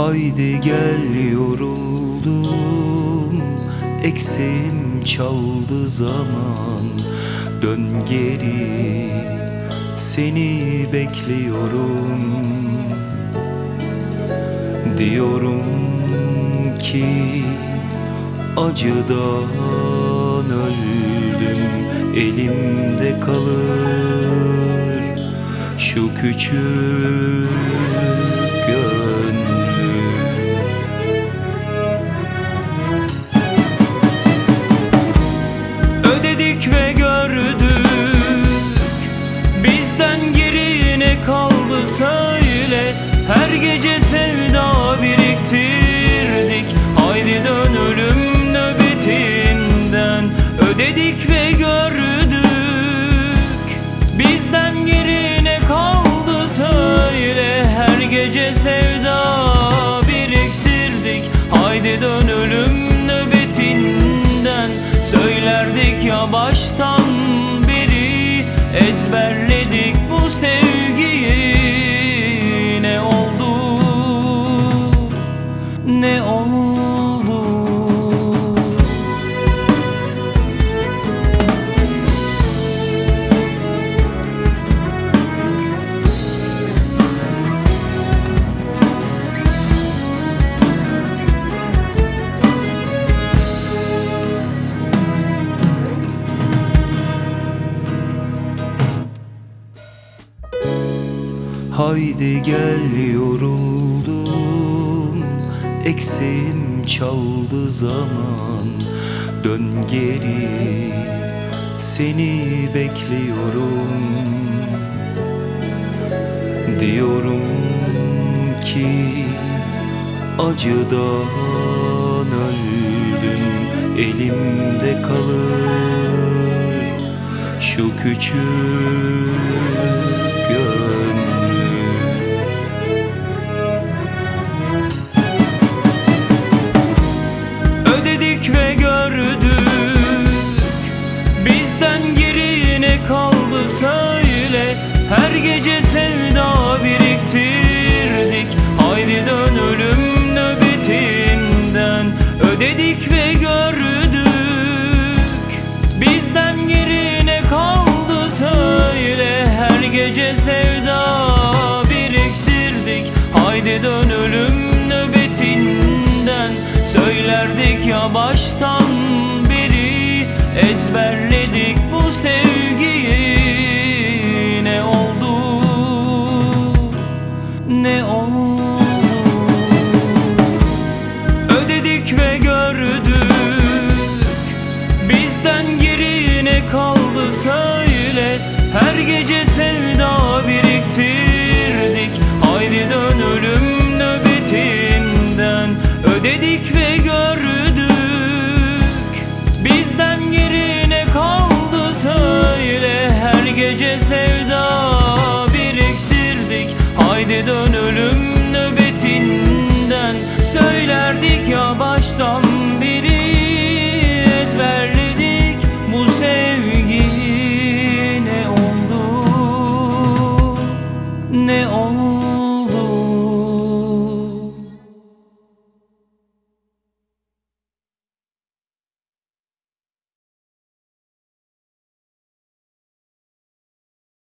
Haydi gel, yoruldum, ekseğim çaldı zaman. Dön geri, seni bekliyorum. Diyorum ki acıdan öldüm, elimde kalır şu küçük gönlüm. Ödedik ve gördük, bizden geri ne kaldı söyle. Her gece sevda biriktirdik, haydi dön ölüm nöbetinden. Ödedik ve gördük, bizden geri ne kaldı söyle. Her gece sevda biriktirdik, haydi dön ölüm nöbetinden. Söylerdik ya baştan beri, ezberledik bu sevgiyi. Ne oldu, ne oldu? Haydi gel, yoruldum, ekseğim çaldı zaman. Dön geri, seni bekliyorum. Diyorum ki acıdan öldüm, elimde kalır şu küçük gönlüm. Ödedik ve gördük, bizden geri ne kaldı söyle. Her gece sevda biriktirdik, haydi dön ölüm nöbetinden. Ödedik ve gördük, bizden geri ne kaldı söyle. Her gece sevda biriktirdik, haydi dön ölüm nöbetinden. Söylerdik ya baştan beri, ezberledik bu sevgiyi. Ne oldu, ne oldu? Ödedik ve gördük, bizden geri ne kaldı söyle. Her gece sevda birikti,